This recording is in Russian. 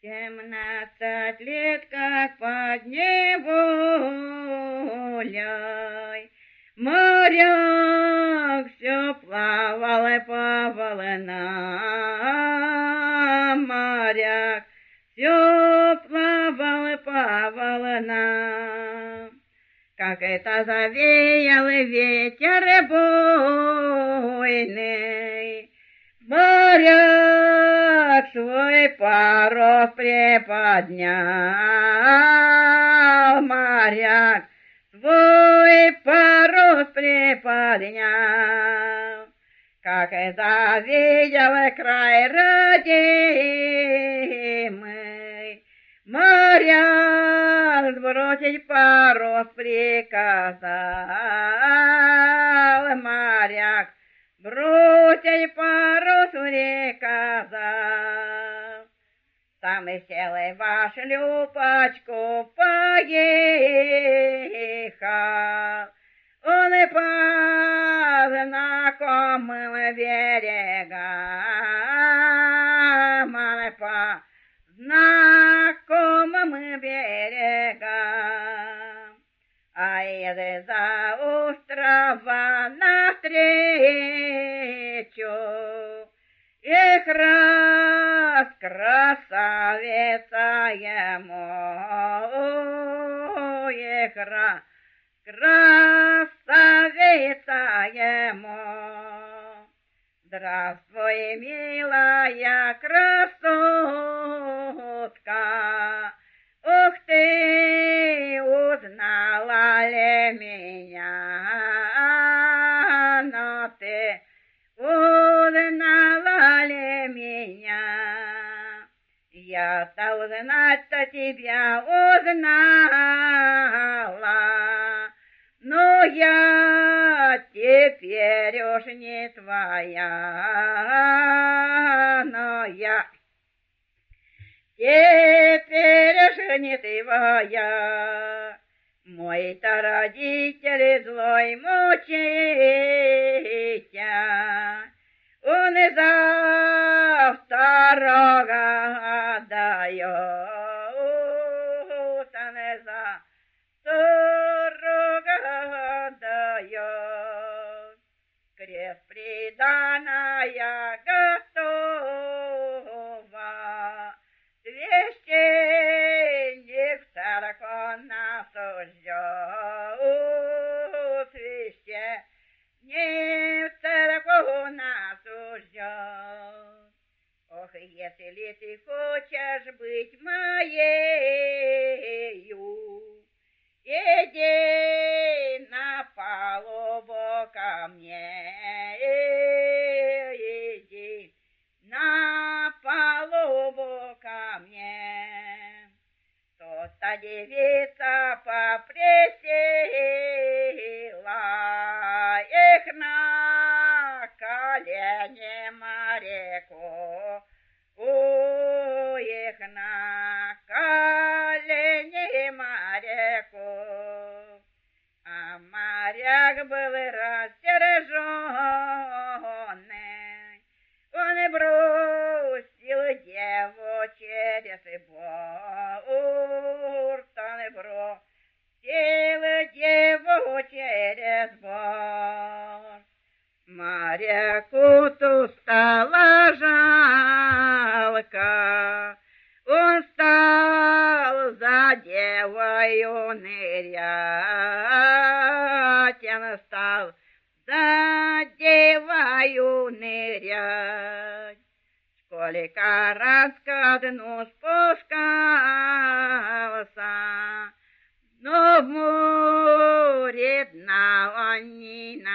17 лет, как под неволей, моряк все плавал и по волнам, моряк все плавал и по волнам. Как это завеял ветер буйный, моряк свой парус приподнял, моряк свой парус приподнял. Как это видел край родимый, моряк сбросить парус приказал, моряк бросить парус приказал. Сам и сел и во шлюпочку поехал, он и по знакомым берегам, он и по знакомым берегам. А из-за острова навстречу их раз красавица ему, их раз красавица ему. Здравствуй, милая красотка, ух ты, узнала ли меня, но ты узнала ли меня? Я-то узнать-то тебя узнала, но я теперь уж не твоя, но я теперь уж не твоя. Мой-то родитель злой мучитель, он и за второго дает, он и за второго дает. Крест приданая готова, священник в церковь нас ждет, священник в церковь нас ждет. Ох, если ты хочешь быть моею, иди на палубу ко мне, иди на палубу ко мне. Тут-то девица попросила их на колени моряку, их на колени моряку. А моряк был рассерженный, он и бросил деву через борт, он и бросил деву через борт. Моряку-то стало жалко, он стал за девою нырять, он стал за девою нырять. Сколько раз ко дну спускался, но в море дна он не